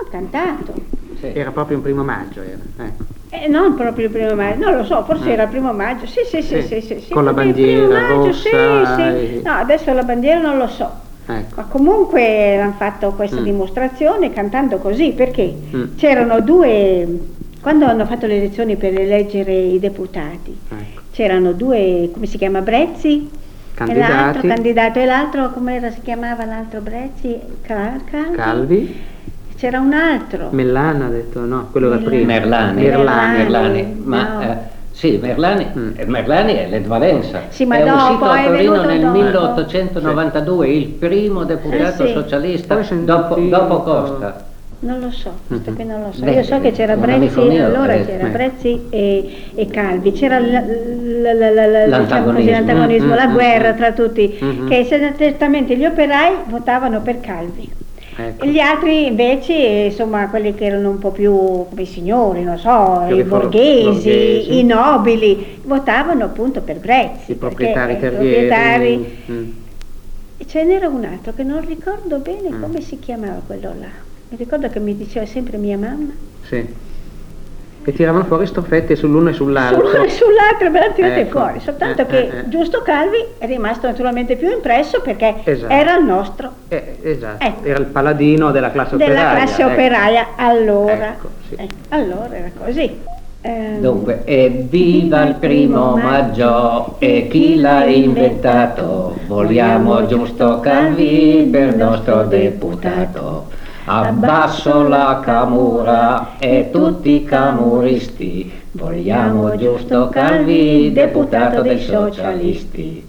cantato. Sì. Era proprio un 1° maggio, era. Ecco. Non proprio il 1° maggio, non lo so, forse era il 1° maggio, sì. Con la proprio il bandiera 1° maggio, rossa sì. e- No, adesso la bandiera non lo so. Ecco. Ma comunque hanno fatto questa dimostrazione cantando così, perché Mm. c'erano due, quando hanno fatto le elezioni per eleggere i deputati, Ecco. c'erano due, come si chiama, Brezzi? Candidati. E l'altro candidato, e l'altro, come si chiamava l'altro Brezzi? Calvi. C'era un altro. Mellana ha detto no, quello era prima. Merlani. Ma no. sì, Merlani è Led Valenza. Sì, ma è dopo, uscito a è Torino venuto nel dopo. 1892, il primo deputato Sì. socialista Poi sentito- dopo Costa. Non lo so, questo qui non lo so. Beh, Io so che c'era un Brezzi, amico mio, allora c'era Brezzi e Calvi, c'era diciamo così, l'antagonismo, la guerra tra tutti, che certamente gli operai votavano per Calvi. Ecco. E gli altri invece, insomma, quelli che erano un po' più come i signori, non so, Più i borghesi, borghesi. i nobili, votavano appunto per Brezzi. I proprietari perché terrieri. proprietari. Mm. E ce n'era un altro che non ricordo bene come si chiamava quello là. Mi ricordo che mi diceva sempre mia mamma. Sì. E tiravano fuori stoffette sull'uno e sull'altro. Sull'uno e sull'altro me la tirate Ecco. fuori, soltanto che Giusto Calvi è rimasto naturalmente più impresso perché Esatto. era il nostro, Esatto. Ecco. Era il paladino della classe della operaia. classe ecco. operaia allora. Ecco, sì. Allora era così. Dunque, evviva il 1° maggio e chi l'ha inventato, vogliamo Giusto Calvi per nostro deputato. Abbasso la camura e tutti i camuristi, vogliamo Giusto Calvi, deputato dei socialisti.